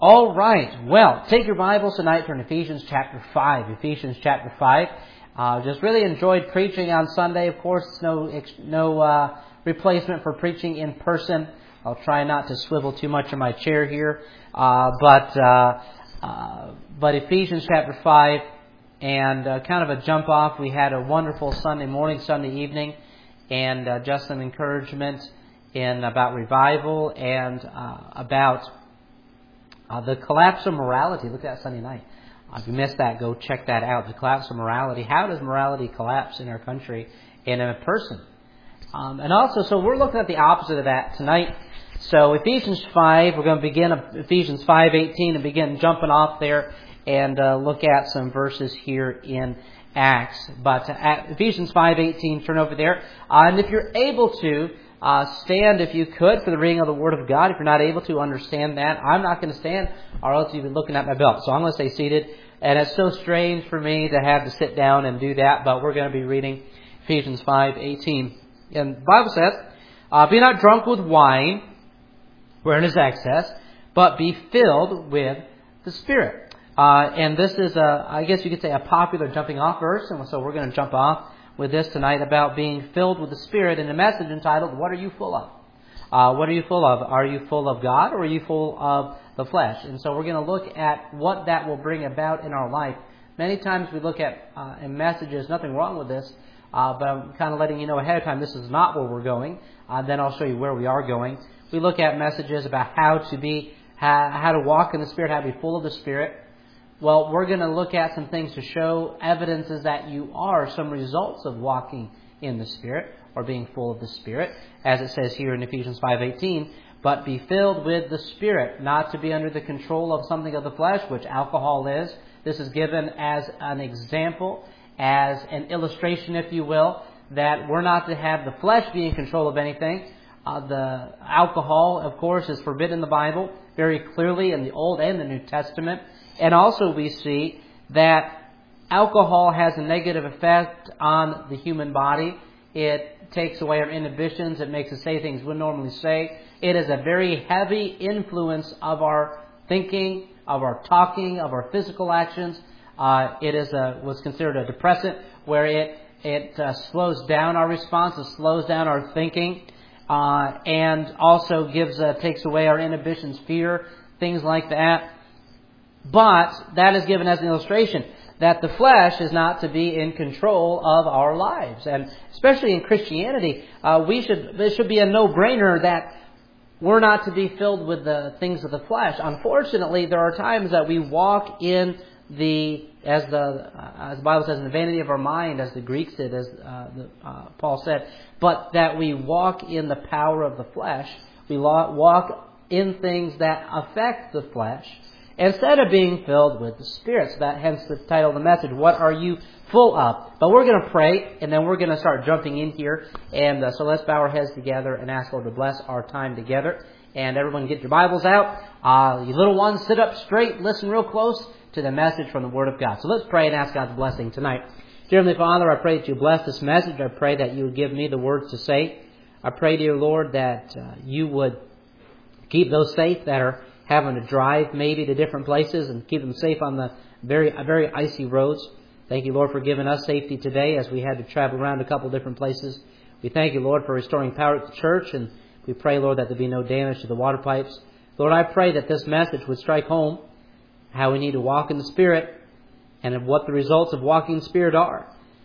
All right. Well, take your Bibles tonight, turn to Ephesians chapter 5. Ephesians chapter 5. Just really enjoyed preaching on Sunday. Of course, no replacement for preaching in person. I'll try not to swivel too much in my chair here. But Ephesians chapter 5, and kind of a jump off. We had a wonderful Sunday morning, Sunday evening, and just some encouragement about revival and about the collapse of morality. Look at that Sunday night. If you missed that, go check that out. The collapse of morality. How does morality collapse in our country and in a person? And also, so we're looking at the opposite of that tonight. So Ephesians 5, we're going to begin Ephesians 5:18 and begin jumping off there and look at some verses here in Acts. But at Ephesians 5:18, turn over there. And if you're able to, stand if you could for the reading of the Word of God. If you're not able to understand that, I'm not going to stand, or else you've been looking at my belt. So I'm going to stay seated. And it's so strange for me to have to sit down and do that, but we're going to be reading Ephesians 5:18. And the Bible says, be not drunk with wine, wherein is excess, but be filled with the Spirit. And this is, I guess you could say, a popular jumping off verse. And so we're going to jump off with this tonight about being filled with the Spirit in a message entitled, What Are You Full Of? What are you full of? Are you full of God, or are you full of the flesh? And so we're going to look at what that will bring about in our life. Many times we look at in messages, nothing wrong with this, but I'm kind of letting you know ahead of time this is not where we're going. Then I'll show you where we are going. We look at messages about how to walk in the Spirit, how to be full of the Spirit. Well, we're going to look at some things to show evidences that you are, some results of walking in the Spirit or being full of the Spirit, as it says here in Ephesians 5:18. But be filled with the Spirit, not to be under the control of something of the flesh, which alcohol is. This is given as an example, as an illustration, if you will, that we're not to have the flesh be in control of anything. The alcohol, of course, is forbidden in the Bible very clearly in the Old and the New Testament. And also we see that alcohol has a negative effect on the human body. It takes away our inhibitions. It makes us say things we normally say. It is a very heavy influence of our thinking, of our talking, of our physical actions. It is was considered a depressant, where it slows down our response, it slows down our thinking, and also takes away our inhibitions, fear, things like that. But that is given as an illustration that the flesh is not to be in control of our lives. And especially in Christianity, it should be a no-brainer that we're not to be filled with the things of the flesh. Unfortunately, there are times that we walk in as the Bible says, in the vanity of our mind, as the Greeks did, as Paul said, but that we walk in the power of the flesh. We walk in things that affect the flesh, instead of being filled with the Spirit. So hence the title of the message, What Are You Full Of? But we're going to pray, and then we're going to start jumping in here. And so let's bow our heads together and ask Lord to bless our time together. And everyone get your Bibles out. You little ones, sit up straight, listen real close to the message from the Word of God. So let's pray and ask God's blessing tonight. Dear Heavenly Father, I pray that you bless this message. I pray that you would give me the words to say. I pray, dear Lord, that you would keep those safe that are having to drive maybe to different places, and keep them safe on the very icy roads. Thank you, Lord, for giving us safety today as we had to travel around a couple different places. We thank you, Lord, for restoring power to the church, and we pray, Lord, that there be no damage to the water pipes. Lord, I pray that this message would strike home how we need to walk in the Spirit and what the results of walking in the Spirit are.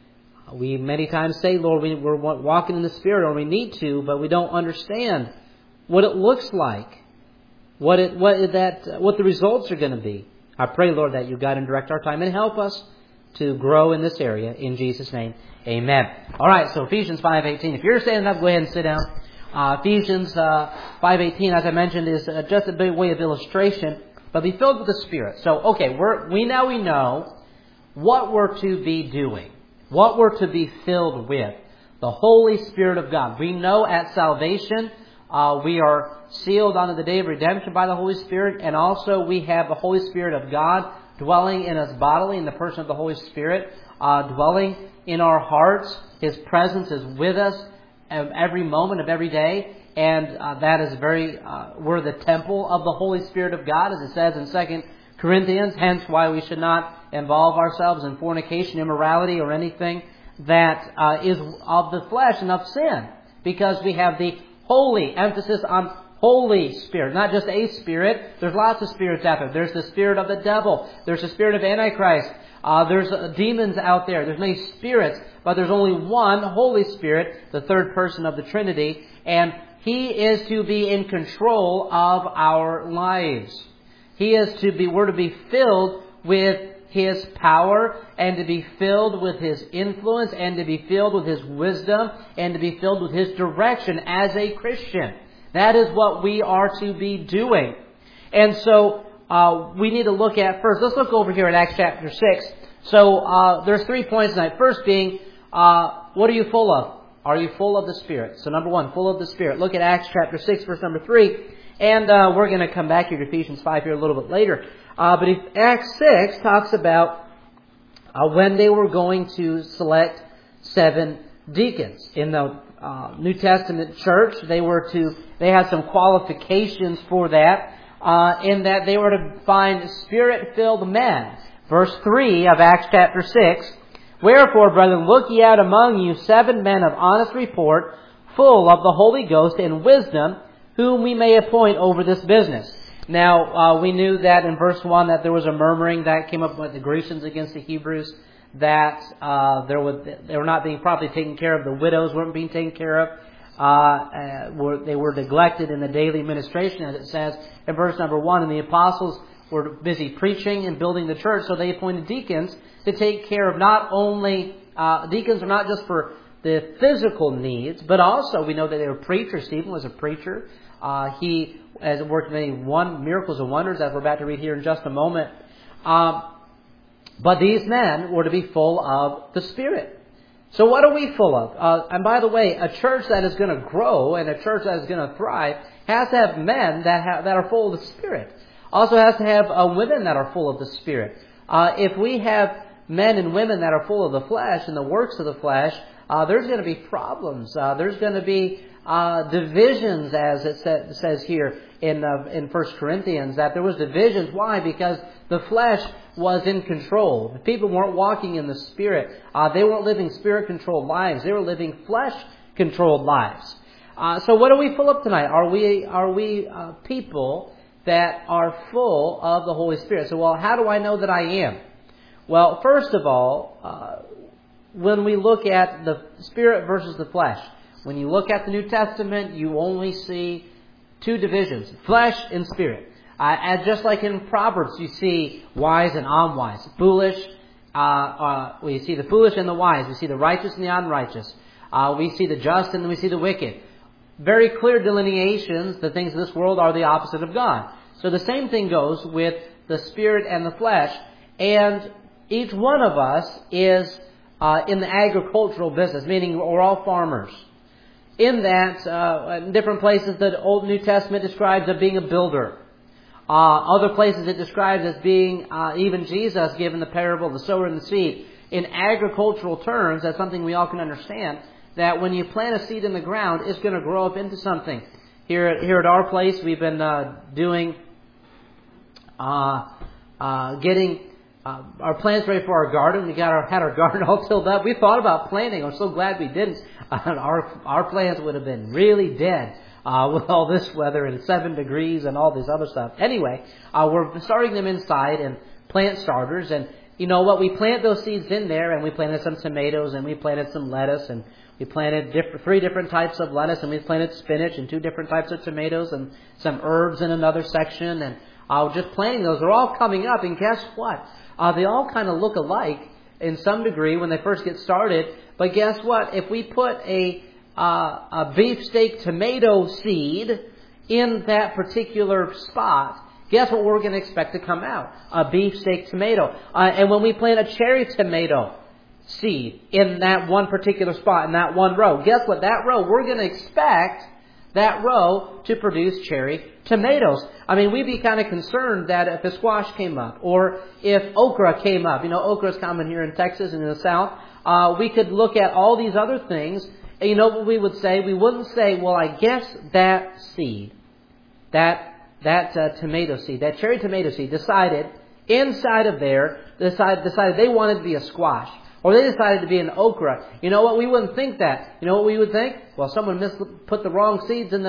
We many times say, Lord, we're walking in the Spirit, or we need to, but we don't understand what it looks like. What the results are going to be. I pray, Lord, that you guide and direct our time and help us to grow in this area. In Jesus' name, amen. All right, so Ephesians 5:18. If you're standing up, go ahead and sit down. Ephesians 5:18, as I mentioned, is just a big way of illustration, but be filled with the Spirit. So, okay, we know what we're to be doing, what we're to be filled with. The Holy Spirit of God. We know at salvation, we are sealed unto the day of redemption by the Holy Spirit, and also we have the Holy Spirit of God dwelling in us bodily in the person of the Holy Spirit, dwelling in our hearts. His presence is with us every moment of every day, and that is we're the temple of the Holy Spirit of God, as it says in 2 Corinthians, hence why we should not involve ourselves in fornication, immorality, or anything that is of the flesh and of sin, because we have the holy, emphasis on Holy Spirit, not just a spirit. There's lots of spirits out there. There's the spirit of the devil. There's the spirit of Antichrist. There's demons out there. There's many spirits, but there's only one Holy Spirit, the third person of the Trinity, and He is to be in control of our lives. We're to be filled with His power, and to be filled with His influence, and to be filled with His wisdom, and to be filled with His direction as a Christian. That is what we are to be doing. And so we need to look at first. Let's look over here at Acts chapter 6. So there's 3 points tonight. First being, what are you full of? Are you full of the Spirit? So number 1, full of the Spirit. Look at Acts chapter 6, verse number 3. And we're going to come back here to Ephesians 5 here a little bit later. But Acts 6 talks about when they were going to select 7 deacons. In the New Testament church, they had some qualifications for that, in that they were to find Spirit-filled men. Verse 3 of Acts chapter 6, "Wherefore, brethren, look ye out among you 7 men of honest report, full of the Holy Ghost and wisdom, whom we may appoint over this business." Now, we knew that in verse 1 that there was a murmuring that came up with the Grecians against the Hebrews, that they were not being properly taken care of. The widows weren't being taken care of. They were neglected in the daily administration, as it says in verse number 1. And the apostles were busy preaching and building the church, so they appointed deacons to take care of not only, deacons are not just for the physical needs, but also we know that they were preachers. Stephen was a preacher. He has worked many miracles and wonders, as we're about to read here in just a moment. But these men were to be full of the Spirit. So what are we full of? And by the way, a church that is going to grow and a church that is going to thrive has to have men that are full of the Spirit. Also has to have women that are full of the Spirit. If we have men and women that are full of the flesh and the works of the flesh, there's going to be problems. There's going to be divisions, as it says here in 1 Corinthians, that there was divisions. Why? Because the flesh was in control. The people weren't walking in the Spirit. They weren't living Spirit-controlled lives. They were living flesh-controlled lives. So what are we full of tonight? Are we people that are full of the Holy Spirit? So, how do I know that I am? Well, first of all, when we look at the Spirit versus the flesh, when you look at the New Testament, you only see 2 divisions, flesh and spirit. And just like in Proverbs, you see wise and unwise, foolish. We see the foolish and the wise. We see the righteous and the unrighteous. We see the just and we see the wicked. Very clear delineations. The things of this world are the opposite of God. So the same thing goes with the spirit and the flesh. And each one of us is in the agricultural business, meaning we're all farmers. In that, in different places, the Old New Testament describes of being a builder. Other places it describes as being, even Jesus given the parable of the sower and the seed. In agricultural terms, that's something we all can understand, that when you plant a seed in the ground, it's going to grow up into something. Here at our place, we've been getting our plants ready for our garden. We had our garden all tilled up. We thought about planting. I'm so glad we didn't. Our plants would have been really dead with all this weather and 7 degrees and all this other stuff. Anyway, we're starting them inside and plant starters. And you know what? We plant those seeds in there, and we planted some tomatoes, and we planted some lettuce, and we planted 3 different types of lettuce, and we planted spinach and 2 different types of tomatoes and some herbs in another section. And just planting those. They're all coming up, and guess what? They all kind of look alike in some degree when they first get started. But guess what? If we put a beefsteak tomato seed in that particular spot, guess what we're going to expect to come out? A beefsteak tomato. And when we plant a cherry tomato seed in that one particular spot, in that one row, guess what? That row, we're going to expect that row to produce cherry tomatoes. I mean, we'd be kind of concerned that if a squash came up, or if okra came up. You know, okra is common here in Texas and in the South. We could look at all these other things And you know what we would say? We wouldn't say, well, I guess that seed, that tomato seed, that cherry tomato seed decided inside of there, decided they wanted to be a squash. Or they decided to be an okra. You know what? We wouldn't think that. You know what we would think? Well, someone put the wrong seeds in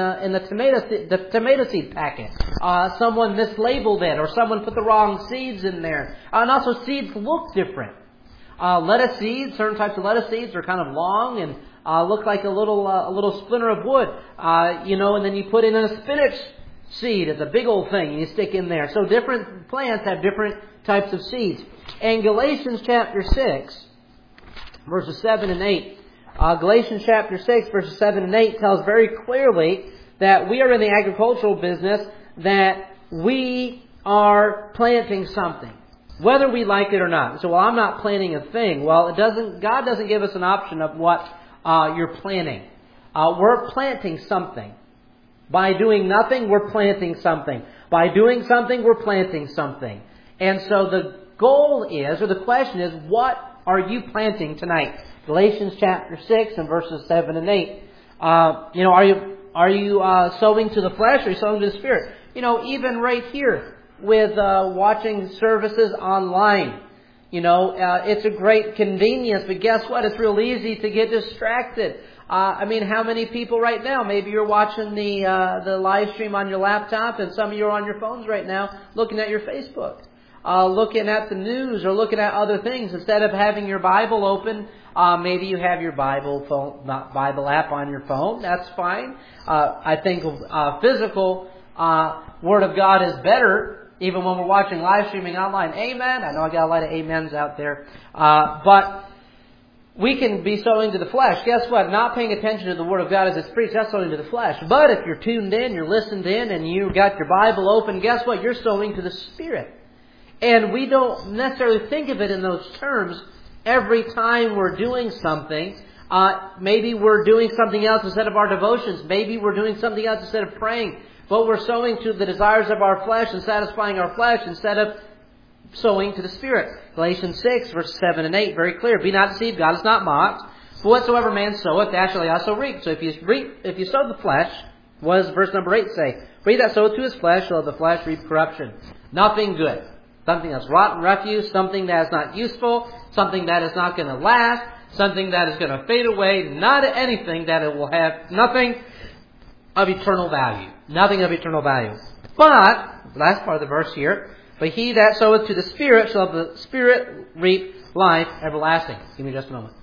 the tomato seed packet. Someone mislabeled it, or someone put the wrong seeds in there. And also, seeds look different. Lettuce seeds, certain types of lettuce seeds are kind of long and look like a little splinter of wood. And then you put in a spinach seed. It's a big old thing, and you stick in there. So different plants have different types of seeds. And Galatians chapter 6. Verses 7 and 8. Galatians chapter 6, verses 7 and 8 tells very clearly that we are in the agricultural business, that we are planting something, whether we like it or not. So, well, I'm not planting a thing. Well, God doesn't give us an option of what you're planting. We're planting something. By doing nothing, we're planting something. By doing something, we're planting something. And so the goal is, or the question is, what are you planting tonight? Galatians chapter 6 and verses 7 and 8. Are you sowing to the flesh, or are you sowing to the Spirit? Even right here with watching services online. It's a great convenience, but guess what? It's real easy to get distracted. How many people right now? Maybe you're watching the live stream on your laptop, and some of you are on your phones right now looking at your Facebook. Looking at the news or looking at other things instead of having your Bible open. Maybe you have your Bible app on your phone. That's fine. I think physical Word of God is better, even when we're watching live streaming online. Amen. I know I got a lot of amens out there. But we can be sowing to the flesh. Guess what? Not paying attention to the Word of God as it's preached, that's sowing to the flesh. But if you're tuned in, you're listened in, and you got your Bible open, guess what? You're sowing to the Spirit. And we don't necessarily think of it in those terms every time we're doing something. Maybe we're doing something else instead of our devotions. Maybe we're doing something else instead of praying. But we're sowing to the desires of our flesh and satisfying our flesh instead of sowing to the Spirit. Galatians 6, verses 7 and 8, very clear. Be not deceived, God is not mocked. For whatsoever man soweth, that shall he also reap. So if you sow the flesh, what does verse number 8 say? For he that soweth to his flesh shall of the flesh reap corruption. Nothing good. Something that's rotten refuse, something that is not useful, something that is not going to last, something that is going to fade away, not anything that it will have, nothing of eternal value. Nothing of eternal value. But, last part of the verse here, but he that soweth to the Spirit shall of the Spirit reap life everlasting. Give me just a moment.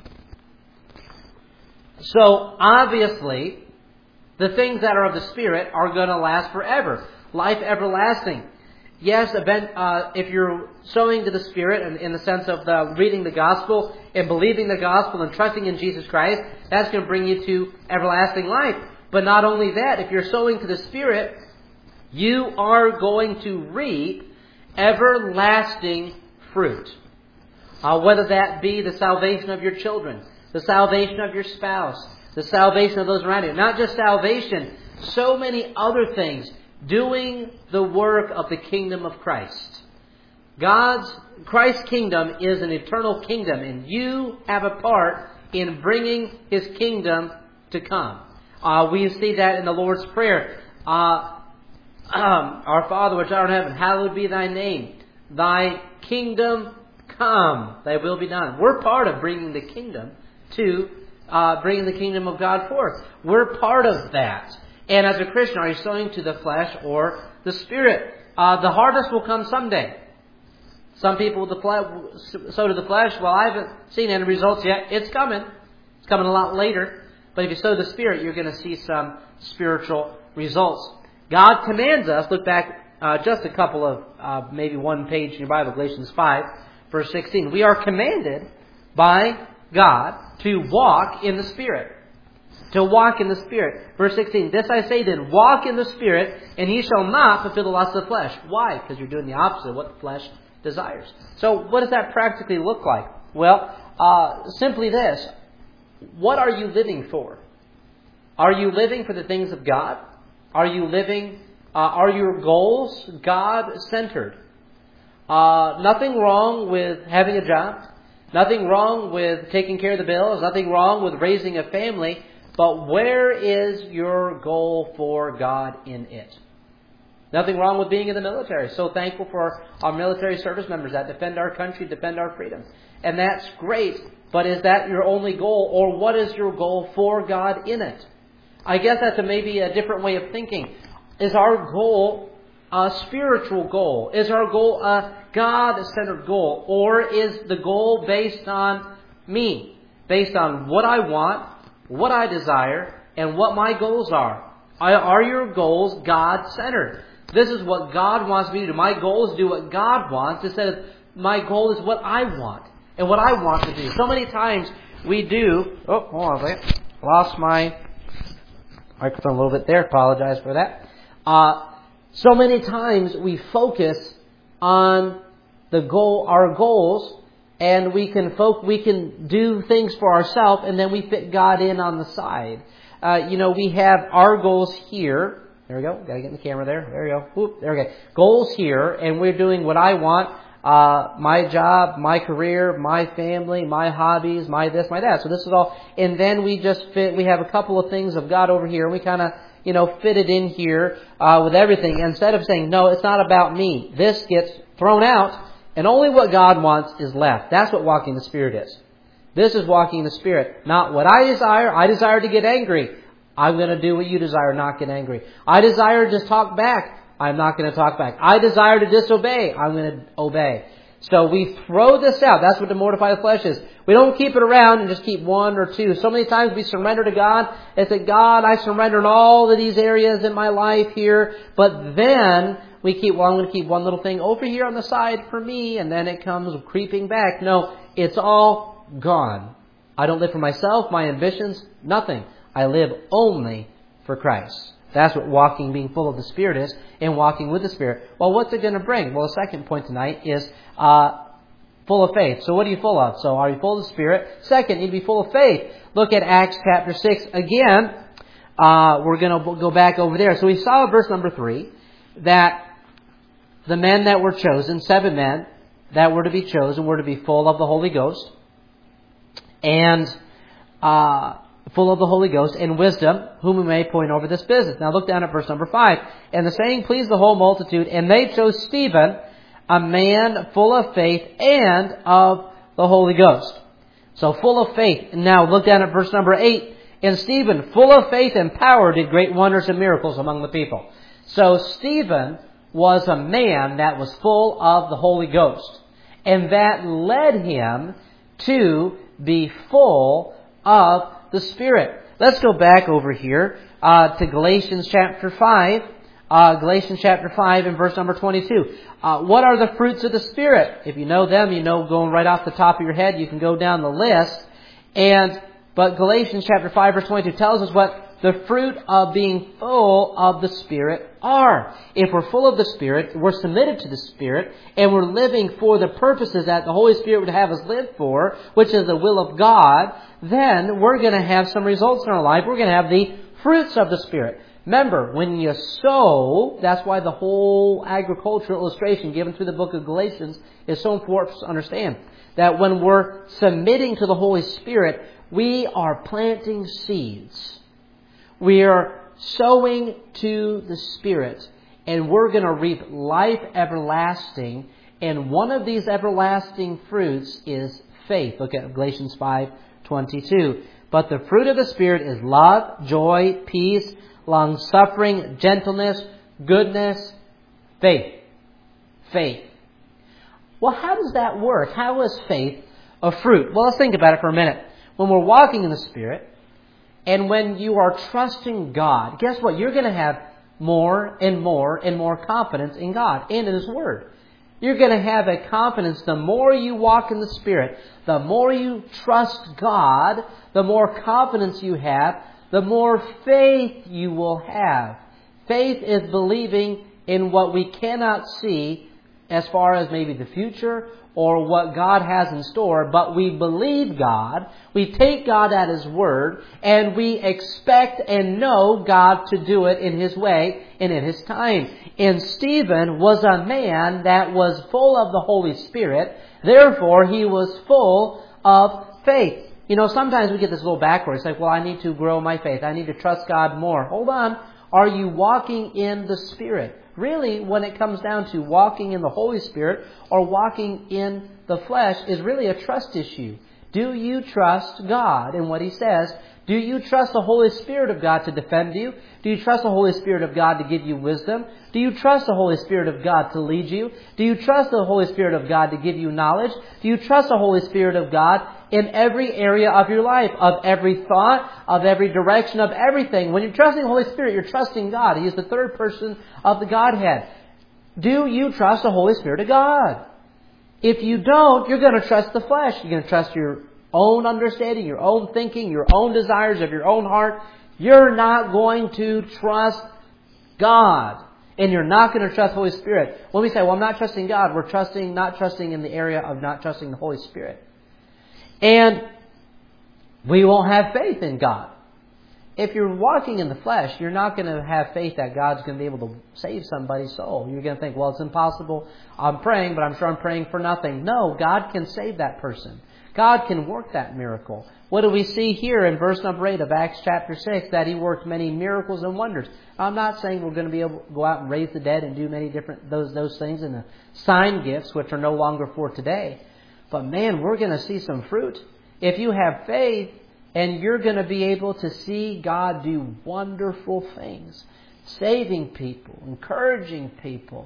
So, obviously, the things that are of the Spirit are going to last forever. Life everlasting. Yes, if you're sowing to the Spirit in the sense of reading the Gospel and believing the Gospel and trusting in Jesus Christ, that's going to bring you to everlasting life. But not only that, if you're sowing to the Spirit, you are going to reap everlasting fruit. Whether that be the salvation of your children, the salvation of your spouse, the salvation of those around you. Not just salvation, so many other things. Doing the work of the kingdom of Christ. Christ's kingdom is an eternal kingdom, and you have a part in bringing His kingdom to come. We see that in the Lord's Prayer. Our Father which art in heaven, hallowed be thy name. Thy kingdom come, thy will be done. We're part of bringing the kingdom of God forth. We're part of that. And as a Christian, are you sowing to the flesh or the Spirit? The harvest will come someday. Some people sow to the flesh. Well, I haven't seen any results yet. It's coming. It's coming a lot later. But if you sow the Spirit, you're going to see some spiritual results. God commands us, look back just a couple of, maybe one page in your Bible, Galatians 5, verse 16. We are commanded by God to walk in the Spirit. To walk in the Spirit. Verse 16, this I say then, walk in the Spirit, and ye shall not fulfill the lust of the flesh. Why? Because you're doing the opposite of what the flesh desires. So what does that practically look like? Well, simply this. What are you living for? Are you living for the things of God? Are your goals God-centered? Nothing wrong with having a job. Nothing wrong with taking care of the bills. Nothing wrong with raising a family. But where is your goal for God in it? Nothing wrong with being in the military. So thankful for our military service members that defend our country, defend our freedom. And that's great. But is that your only goal? Or what is your goal for God in it? I guess that's maybe a different way of thinking. Is our goal a spiritual goal? Is our goal a God-centered goal? Or is the goal based on me? Based on what I want, what I desire, and what my goals are? Are your goals God-centered? This is what God wants me to do. My goal is to do what God wants instead of my goal is what I want and what I want to do. So many times we do... Oh, hold on a second. Lost my microphone a little bit there. Apologize for that. So many times we focus on the goal, our goals, and we can do things for ourselves, and then we fit God in on the side. We have our goals here. There we go. Got to get in the camera there. There we go. Whoop, there we go. Goals here, and we're doing what I want. My job, my career, my family, my hobbies, my this, my that. So this is all. And then we just fit. We have a couple of things of God over here, and we kind of, fit it in here with everything. Instead of saying, no, it's not about me. This gets thrown out, and only what God wants is left. That's what walking in the Spirit is. This is walking in the Spirit. Not what I desire. I desire to get angry. I'm going to do what you desire, not get angry. I desire to talk back. I'm not going to talk back. I desire to disobey. I'm going to obey. So we throw this out. That's what to mortify the flesh is. We don't keep it around and just keep one or two. So many times we surrender to God and say, God, I surrender in all of these areas in my life here. But then we keep, I'm going to keep one little thing over here on the side for me. And then it comes creeping back. No, it's all gone. I don't live for myself, my ambitions, nothing. I live only for Christ. That's what being full of the Spirit is, and walking with the Spirit. Well, what's it going to bring? Well, the second point tonight is full of faith. So what are you full of? So are you full of the Spirit? Second, you need to be full of faith. Look at Acts chapter 6 again. We're going to go back over there. So we saw in verse number 3 that the men that were chosen, 7 men that were to be chosen, were to be full of the Holy Ghost. And full of the Holy Ghost and wisdom, whom we may point over this business. Now look down at verse number 5. And the saying pleased the whole multitude, and they chose Stephen, a man full of faith and of the Holy Ghost. So full of faith. And now look down at verse number 8. And Stephen, full of faith and power, did great wonders and miracles among the people. So Stephen was a man that was full of the Holy Ghost. And that led him to be full of the Spirit. Let's go back over here to Galatians chapter 5. Galatians chapter 5 and verse number 22. What are the fruits of the Spirit? If you know them, going right off the top of your head, you can go down the list. But Galatians chapter 5 verse 22 tells us what the fruit of being full of the Spirit are. If we're full of the Spirit, we're submitted to the Spirit, and we're living for the purposes that the Holy Spirit would have us live for, which is the will of God, then we're going to have some results in our life. We're going to have the fruits of the Spirit. Remember, when you sow, that's why the whole agricultural illustration given through the book of Galatians is so important to understand. That when we're submitting to the Holy Spirit, we are planting seeds. We are sowing to the Spirit, and we're going to reap life everlasting. And one of these everlasting fruits is faith. Look at Galatians 5:22. But the fruit of the Spirit is love, joy, peace, long-suffering, gentleness, goodness, faith. Faith. Well, how does that work? How is faith a fruit? Well, let's think about it for a minute. When we're walking in the Spirit, and when you are trusting God, guess what? You're going to have more and more and more confidence in God and in His Word. You're going to have a confidence. The more you walk in the Spirit, the more you trust God, the more confidence you have, the more faith you will have. Faith is believing in what we cannot see as far as maybe the future or what God has in store, but we believe God, we take God at His word, and we expect and know God to do it in His way and in His time. And Stephen was a man that was full of the Holy Spirit, therefore he was full of faith. You know, sometimes we get this a little backwards. It's like, well, I need to grow my faith. I need to trust God more. Hold on. Are you walking in the Spirit? Really, when it comes down to walking in the Holy Spirit or walking in the flesh is really a trust issue. Do you trust God in what He says? Do you trust the Holy Spirit of God to defend you? Do you trust the Holy Spirit of God to give you wisdom? Do you trust the Holy Spirit of God to lead you? Do you trust the Holy Spirit of God to give you knowledge? Do you trust the Holy Spirit of God in every area of your life, of every thought, of every direction, of everything? When you're trusting the Holy Spirit, you're trusting God. He is the third person of the Godhead. Do you trust the Holy Spirit of God? If you don't, you're going to trust the flesh. You're going to trust your own understanding, your own thinking, your own desires of your own heart. You're not going to trust God. And you're not going to trust the Holy Spirit. When we say, well, I'm not trusting God, we're not trusting in the area of not trusting the Holy Spirit. And we won't have faith in God. If you're walking in the flesh, you're not going to have faith that God's going to be able to save somebody's soul. You're going to think, well, it's impossible. I'm praying, but I'm sure I'm praying for nothing. No, God can save that person. God can work that miracle. What do we see here in verse number 8 of Acts chapter 6? That He worked many miracles and wonders. I'm not saying we're going to be able to go out and raise the dead and do many different those things and the sign gifts, which are no longer for today. But man, we're going to see some fruit. If you have faith, and you're going to be able to see God do wonderful things. Saving people, encouraging people,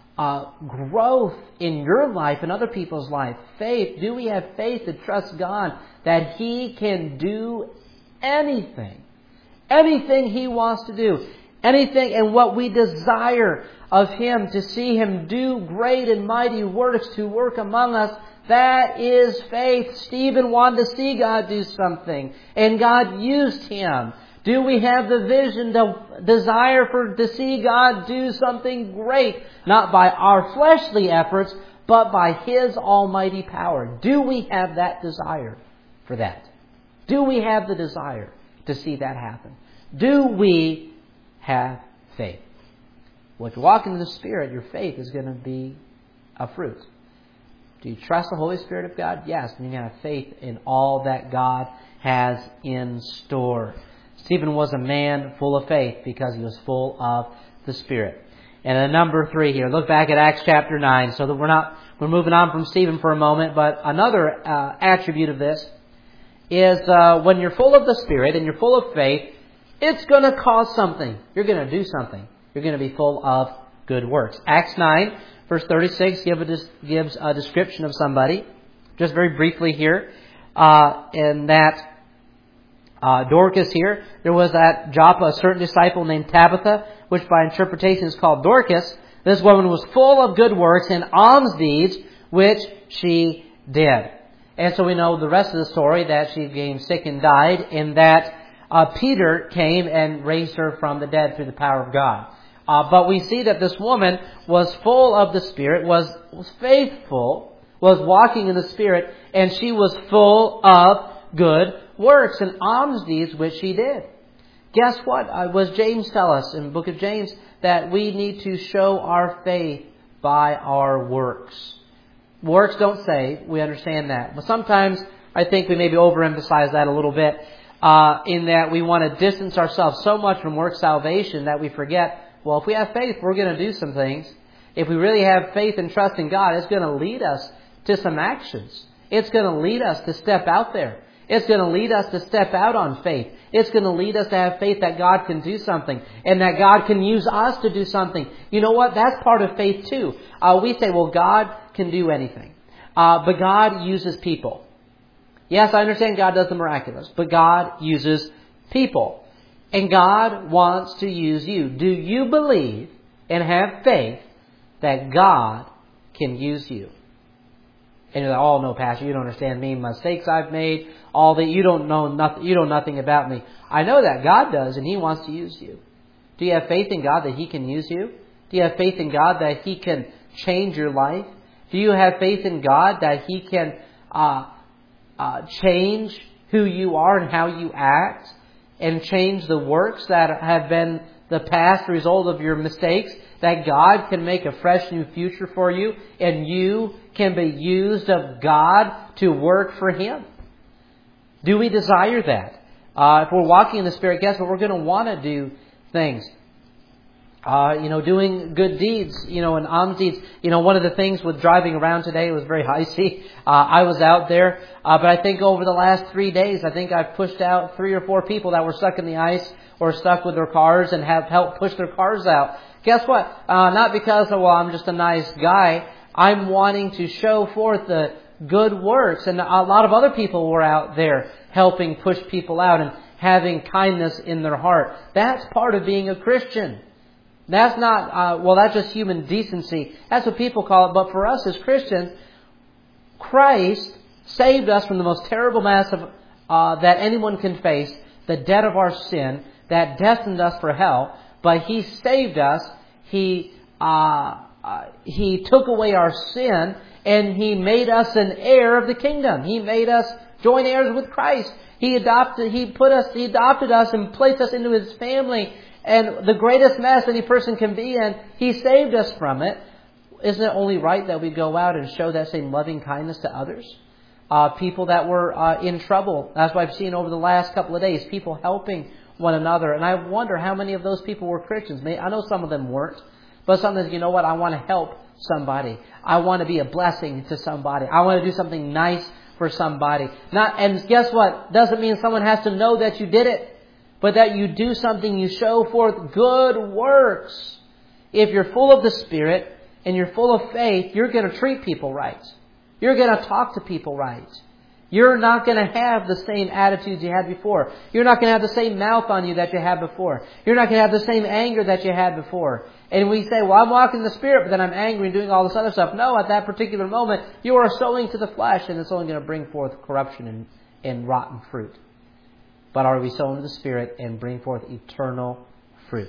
growth in your life and other people's life. Faith. Do we have faith to trust God that He can do anything? Anything He wants to do. Anything and what we desire of Him, to see Him do great and mighty works, to work among us. That is faith. Stephen wanted to see God do something, and God used him. Do we have the vision, the desire to see God do something great? Not by our fleshly efforts, but by His almighty power. Do we have that desire for that? Do we have the desire to see that happen? Do we have faith? Well, if you walk into the Spirit, your faith is going to be a fruit. Do you trust the Holy Spirit of God? Yes. And you have faith in all that God has in store. Stephen was a man full of faith because he was full of the Spirit. And then number 3 here. Look back at Acts chapter 9. So that we're moving on from Stephen for a moment. But another attribute of this is when you're full of the Spirit and you're full of faith, it's going to cause something. You're going to do something. You're going to be full of good works. Acts 9. Verse 36 gives a description of somebody, just very briefly here, in that Dorcas here. There was at Joppa a certain disciple named Tabitha, which by interpretation is called Dorcas. This woman was full of good works and alms deeds, which she did. And so we know the rest of the story, that she became sick and died, and that Peter came and raised her from the dead through the power of God. But we see that this woman was full of the Spirit, was faithful, was walking in the Spirit, and she was full of good works and alms deeds which she did. Guess what? Was James tell us in the book of James that we need to show our faith by our works. Works don't save. We understand that. But sometimes I think we maybe overemphasize that a little bit in that we want to distance ourselves so much from work salvation that we forget, well, if we have faith, we're going to do some things. If we really have faith and trust in God, it's going to lead us to some actions. It's going to lead us to step out there. It's going to lead us to step out on faith. It's going to lead us to have faith that God can do something and that God can use us to do something. You know what? That's part of faith too. We say, well, God can do anything. But God uses people. Yes, I understand God does the miraculous, but God uses people. And God wants to use you. Do you believe and have faith that God can use you? And you're like, oh no, Pastor, you don't understand me, mistakes I've made, all that you don't know nothing about me. I know that God does, and He wants to use you. Do you have faith in God that He can use you? Do you have faith in God that He can change your life? Do you have faith in God that He can change who you are and how you act, and change the works that have been the past result of your mistakes, that God can make a fresh new future for you, and you can be used of God to work for Him? Do we desire that? If we're walking in the Spirit, guess what? We're going to want to do things. Doing good deeds, and alms deeds. One of the things with driving around today, it was very icy. I was out there, but I think over the last 3 days, I think I've pushed out 3 or 4 people that were stuck in the ice or stuck with their cars, and have helped push their cars out. Guess what? Not because, I'm just a nice guy. I'm wanting to show forth the good works, and a lot of other people were out there helping push people out and having kindness in their heart. That's part of being a Christian. That's not, that's just human decency. That's what people call it. But for us as Christians, Christ saved us from the most terrible mess that anyone can face, the debt of our sin that destined us for hell. But He saved us. He took away our sin, and He made us an heir of the kingdom. He made us joint heirs with Christ. He adopted us and placed us into His family. And the greatest mess any person can be in, He saved us from it. Isn't it only right that we go out and show that same loving kindness to others? People that were in trouble. That's what I've seen over the last couple of days. People helping one another. And I wonder how many of those people were Christians. I know some of them weren't. But sometimes, I want to help somebody. I want to be a blessing to somebody. I want to do something nice for somebody. And guess what? Doesn't mean someone has to know that you did it. But that you do something, you show forth good works. If you're full of the Spirit and you're full of faith, you're going to treat people right. You're going to talk to people right. You're not going to have the same attitudes you had before. You're not going to have the same mouth on you that you had before. You're not going to have the same anger that you had before. And we say, I'm walking in the Spirit, but then I'm angry and doing all this other stuff. No, at that particular moment, you are sowing to the flesh, and it's only going to bring forth corruption and rotten fruit. But are we sown to the Spirit and bring forth eternal fruit?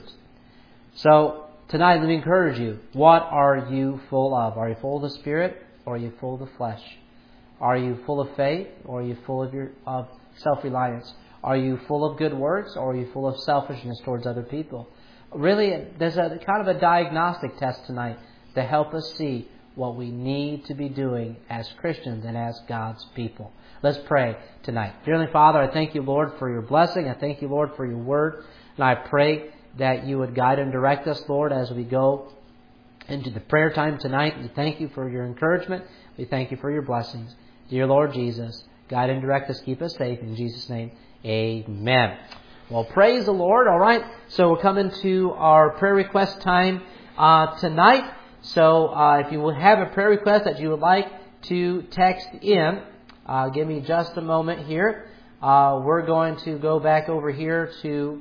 So, tonight, let me encourage you. What are you full of? Are you full of the Spirit, or are you full of the flesh? Are you full of faith, or are you full of self-reliance? Are you full of good works, or are you full of selfishness towards other people? Really, there's a kind of a diagnostic test tonight to help us see what we need to be doing as Christians and as God's people. Let's pray tonight. Dear Heavenly Father, I thank You, Lord, for Your blessing. I thank You, Lord, for Your word. And I pray that You would guide and direct us, Lord, as we go into the prayer time tonight. We thank You for Your encouragement. We thank You for Your blessings. Dear Lord Jesus, guide and direct us, keep us safe. In Jesus' name, amen. Well, praise the Lord. All right, so we're coming to our prayer request time tonight. So if you have a prayer request that you would like to text in, give me just a moment here. We're going to go back over here to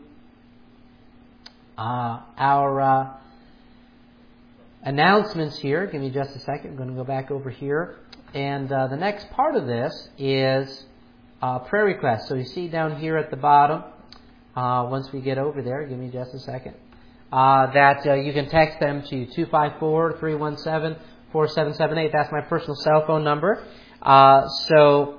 our announcements here. Give me just a second. I'm going to go back over here. And the next part of this is prayer requests. So you see down here at the bottom, once we get over there, give me just a second, that you can text them to 254-317-4778. That's my personal cell phone number. So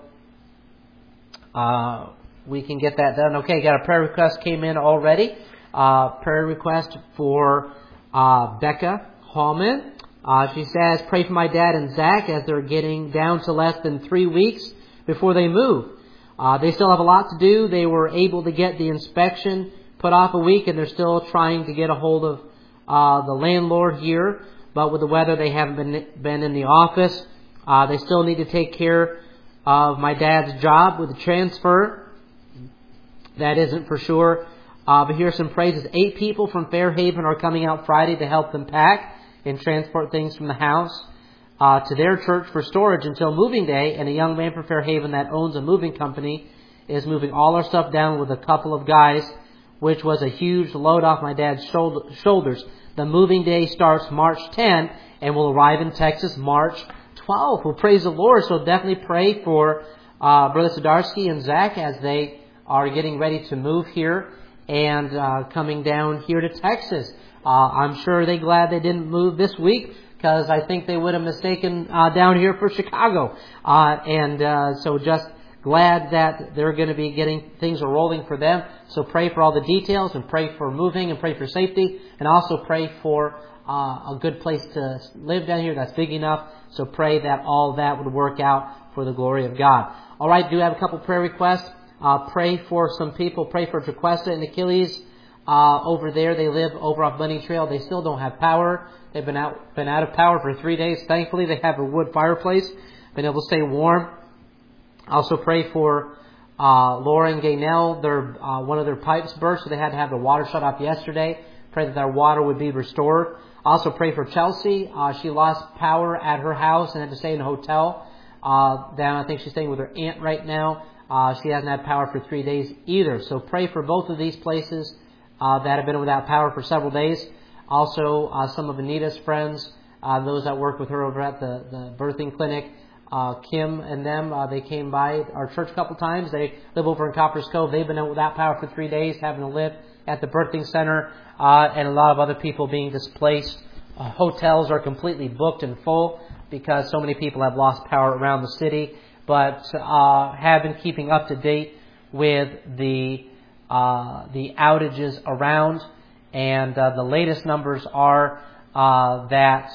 we can get that done. Okay, got a prayer request came in already. Prayer request for Becca Hallman. She says, pray for my dad and Zach as they're getting down to less than 3 weeks before they move. They still have a lot to do. They were able to get the inspection put off a week, and they're still trying to get a hold of the landlord here. But with the weather, they haven't been in the office. They still need to take care of my dad's job with the transfer. That isn't for sure. But here's some praises. 8 people from Fairhaven are coming out Friday to help them pack and transport things from the house to their church for storage until moving day. And a young man from Fairhaven that owns a moving company is moving all our stuff down with a couple of guys, which was a huge load off my dad's shoulders. The moving day starts March 10 and will arrive in Texas March 12. Well, praise the Lord. So definitely pray for Brother Sudarsky and Zach as they are getting ready to move here and coming down here to Texas. I'm sure they're glad they didn't move this week, because I think they would have mistaken down here for Chicago. So just glad that they're going to be getting, things are rolling for them. So pray for all the details, and pray for moving, and pray for safety, and also pray for a good place to live down here that's big enough. So pray that all that would work out for the glory of God. All right, do have a couple prayer requests. Pray for some people. Pray for Jaquesta and Achilles over there. They live over off Bunny Trail. They still don't have power. They've been out of power for 3 days. Thankfully, they have a wood fireplace, been able to stay warm. Also pray for Laura and Gaynell. One of their pipes burst, so they had to have the water shut off yesterday. Pray that their water would be restored. Also pray for Chelsea. She lost power at her house and had to stay in a hotel. I think she's staying with her aunt right now. She hasn't had power for 3 days either. So pray for both of these places that have been without power for several days. Also, some of Anita's friends, those that work with her over at the birthing clinic, Kim and them, they came by our church a couple times. They live over in Coppers Cove. They've been without power for 3 days, having to live at the birthing center, and a lot of other people being displaced. Hotels are completely booked and full because so many people have lost power around the city, but have been keeping up to date with the outages around, and the latest numbers are that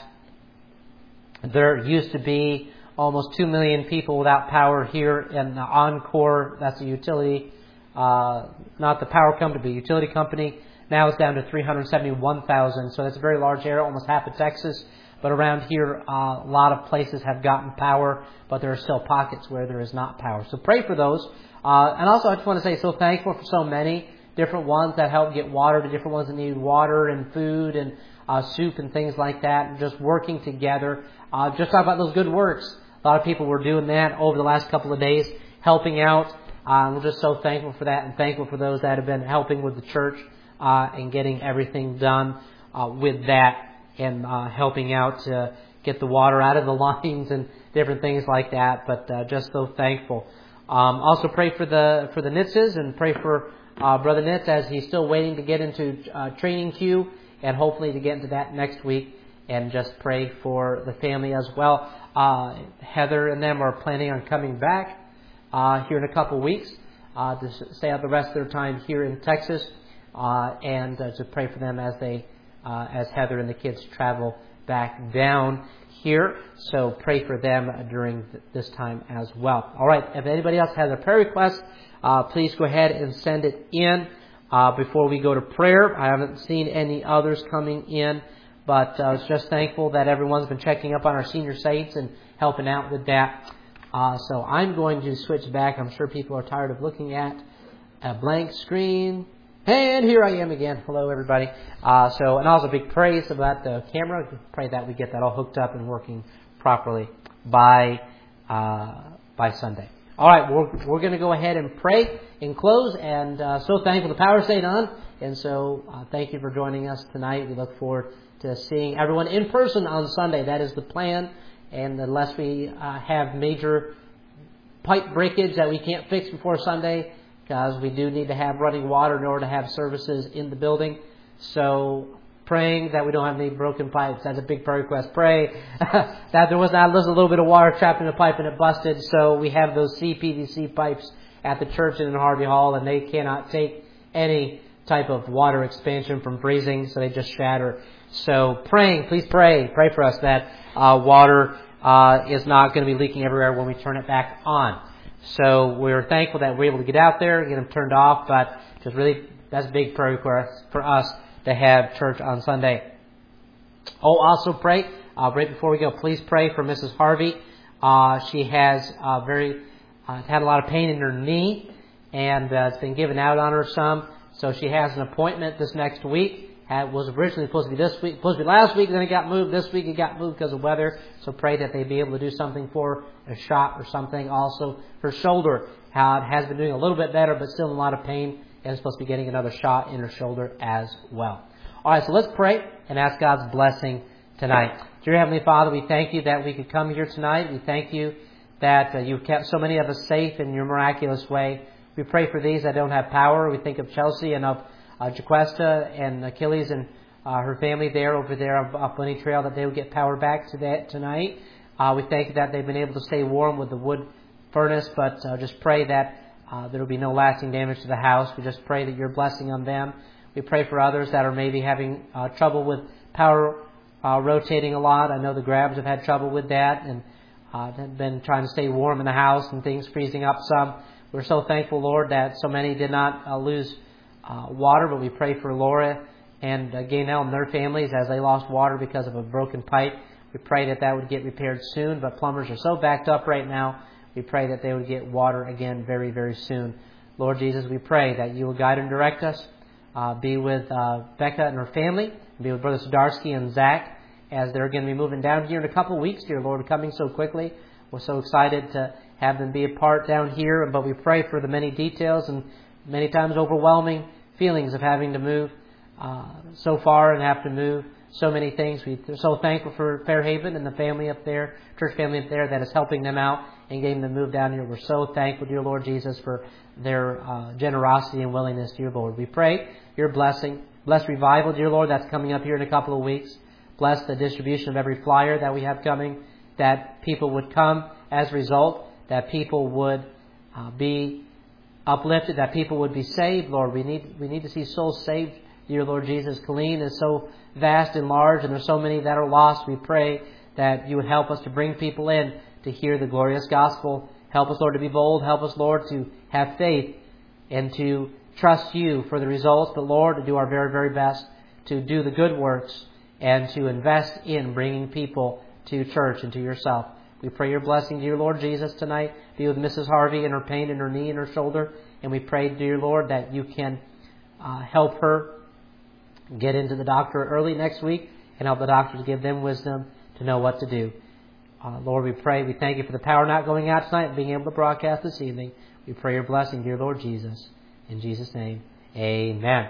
there used to be almost 2 million people without power here in Encore. That's a utility, not the power company, but utility company. Now it's down to 371,000. So that's a very large area, almost half of Texas. But around here, a lot of places have gotten power, but there are still pockets where there is not power. So pray for those. And also, I just want to say, so thankful for so many different ones that help get water to different ones that need water and food and soup and things like that, and just working together. Just talk about those good works. A lot of people were doing that over the last couple of days, helping out. We're just so thankful for that, and thankful for those that have been helping with the church and getting everything done with that, and helping out to get the water out of the lines and different things like that. But just so thankful. Also pray for the Nitzes, and pray for Brother Nitz as he's still waiting to get into training queue, and hopefully to get into that next week. And just pray for the family as well. Heather and them are planning on coming back here in a couple of weeks to stay out the rest of their time here in Texas, and to pray for them as Heather and the kids travel back down here. So pray for them during this time as well. All right. If anybody else has a prayer request, please go ahead and send it in before we go to prayer. I haven't seen any others coming in. But I was just thankful that everyone's been checking up on our senior saints and helping out with that. So I'm going to switch back. I'm sure people are tired of looking at a blank screen. And here I am again. Hello, everybody. And also big praise about the camera. Pray that we get that all hooked up and working properly by Sunday. All right, we're going to go ahead and pray and close. And so thankful the power stayed on. And so thank you for joining us tonight. We look forward to seeing everyone in person on Sunday. That is the plan. And unless we have major pipe breakage that we can't fix before Sunday, because we do need to have running water in order to have services in the building. So praying that we don't have any broken pipes. That's a big prayer request. Pray that there was not a little bit of water trapped in the pipe and it busted. So we have those CPVC pipes at the church and in Harvey Hall, and they cannot take any type of water expansion from freezing, so they just shatter. So praying, please pray for us that water is not going to be leaking everywhere when we turn it back on. So we're thankful that we're able to get out there and get them turned off, but just really, that's a big prayer request for us to have church on Sunday. Oh, also pray, right before we go, please pray for Mrs. Harvey. She has had a lot of pain in her knee, and it's been given out on her some. So she has an appointment this next week. It was originally supposed to be this week, supposed to be last week, then it got moved. This week it got moved because of weather. So pray that they be able to do something for her, a shot or something. Also, her shoulder, how it has been doing a little bit better, but still in a lot of pain, and is supposed to be getting another shot in her shoulder as well. All right, so let's pray and ask God's blessing tonight. Dear Heavenly Father, we thank you that we could come here tonight. We thank you that you've kept so many of us safe in your miraculous way. We pray for these that don't have power. We think of Chelsea and of Jaquesta and Achilles and her family there over there on Bunny Trail, that they would get power back tonight. We thank you that they've been able to stay warm with the wood furnace, but just pray that there will be no lasting damage to the house. We just pray that your blessing on them. We pray for others that are maybe having trouble with power rotating a lot. I know the Grabs have had trouble with that, and have been trying to stay warm in the house and things freezing up some. We're so thankful, Lord, that so many did not lose water, but we pray for Laura and Gaynell and their families as they lost water because of a broken pipe. We pray that that would get repaired soon, but plumbers are so backed up right now. We pray that they would get water again very, very soon. Lord Jesus, we pray that you will guide and direct us. Be with Becca and her family. Be with Brother Sudarsky and Zach as they're going to be moving down here in a couple of weeks, dear Lord, coming so quickly. We're so excited to have them be a part down here, but we pray for the many details and many times overwhelming feelings of having to move so far and have to move so many things. We're so thankful for Fairhaven and the family up there, church family up there that is helping them out and getting them moved down here. We're so thankful, dear Lord Jesus, for their generosity and willingness, dear Lord. We pray your blessing. Bless revival, dear Lord, that's coming up here in a couple of weeks. Bless the distribution of every flyer that we have coming, that people would come as a result, that people would be uplifted, that people would be saved, Lord. We need to see souls saved, dear Lord Jesus. Killeen is so vast and large, and there's so many that are lost. We pray that you would help us to bring people in to hear the glorious gospel. Help us, Lord, to be bold. Help us, Lord, to have faith and to trust you for the results. But, Lord, to do our very, very best to do the good works and to invest in bringing people to church and to yourself. We pray your blessing, dear Lord Jesus, tonight. Be with Mrs. Harvey and her pain in her knee and her shoulder. And we pray, dear Lord, that you can help her get into the doctor early next week and help the doctors give them wisdom to know what to do. Lord, we pray, we thank you for the power not going out tonight and being able to broadcast this evening. We pray your blessing, dear Lord Jesus. In Jesus' name, amen.